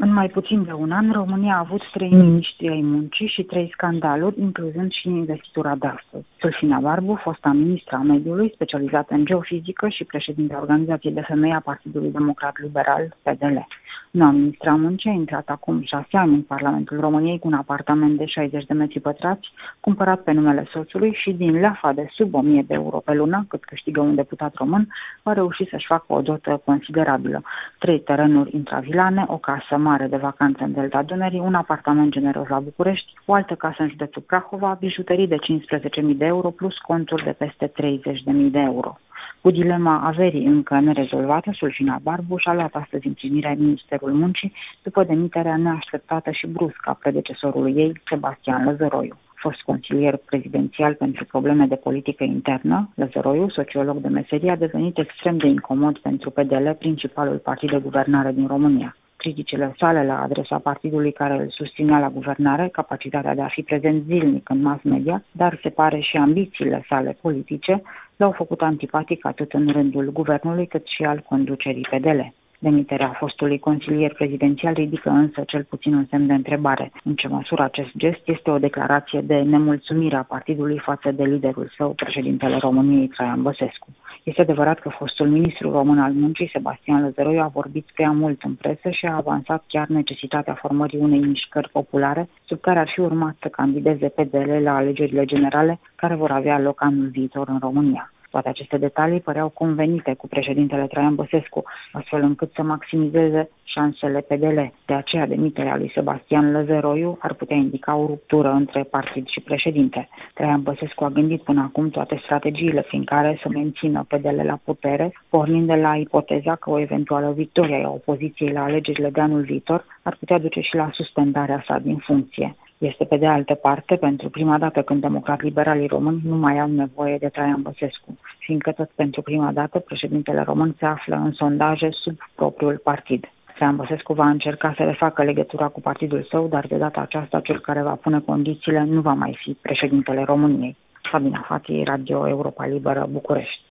În mai puțin de un an, România a avut 3 miniștri ai muncii și 3 scandaluri, incluzând și investitura de astăzi. Sulfina Barbu, fosta ministra a mediului, specializată în geofizică și președintea Organizației de Femei a Partidului Democrat Liberal, PDL. Noua ministra muncii a intrat acum 6 ani în Parlamentul României cu un apartament de 60 de metri pătrați, cumpărat pe numele soțului și din leafa de sub 1000 de euro pe lună, cât câștigă un deputat român, a reușit să-și facă o dotă considerabilă. 3 terenuri intravilane, o casă mare de vacanță în Delta Dunării, un apartament generos la București, o altă casă în județul Prahova, bijuterii de 15.000 de euro plus conturi de peste 30.000 de euro. Cu dilema averii încă nerezolvată, Sulfina Barbu și-a luat astăzi în primire Ministerul Muncii după demiterea neașteptată și bruscă a predecesorului ei, Sebastian Lăzăroiu. Fost consilier prezidențial pentru probleme de politică internă, Lăzăroiu, sociolog de meserie, a devenit extrem de incomod pentru PDL, principalul partid de guvernare din România. Criticile sale la adresa partidului care îl susținea la guvernare, capacitatea de a fi prezent zilnic în mass media, dar se pare și ambițiile sale politice, l-au făcut antipatic atât în rândul guvernului cât și al conducerii PDL. Demiterea fostului consilier prezidențial ridică însă cel puțin un semn de întrebare. În ce măsură acest gest este o declarație de nemulțumire a partidului față de liderul său, președintele României, Traian Băsescu. Este adevărat că fostul ministru român al muncii, Sebastian Lăzăroiu, a vorbit prea mult în presă și a avansat chiar necesitatea formării unei mișcări populare, sub care ar fi urmat să candideze PDL la alegerile generale care vor avea loc anul viitor în România. Toate aceste detalii păreau convenite cu președintele Traian Băsescu, astfel încât să maximizeze șansele PDL. De aceea, demiterea lui Sebastian Lăzăroiu ar putea indica o ruptură între partid și președinte. Traian Băsescu a gândit până acum toate strategiile prin care să mențină PDL la putere, pornind de la ipoteza că o eventuală victorie a opoziției la alegerile de anul viitor ar putea duce și la suspendarea sa din funcție. Este pe de altă parte pentru prima dată când democrat-liberalii români nu mai au nevoie de Traian Băsescu, fiindcă tot pentru prima dată președintele român se află în sondaje sub propriul partid. Traian Băsescu va încerca să refacă legătura cu partidul său, dar de data aceasta cel care va pune condițiile nu va mai fi președintele României. Sabina Fati, Radio Europa Liberă, București.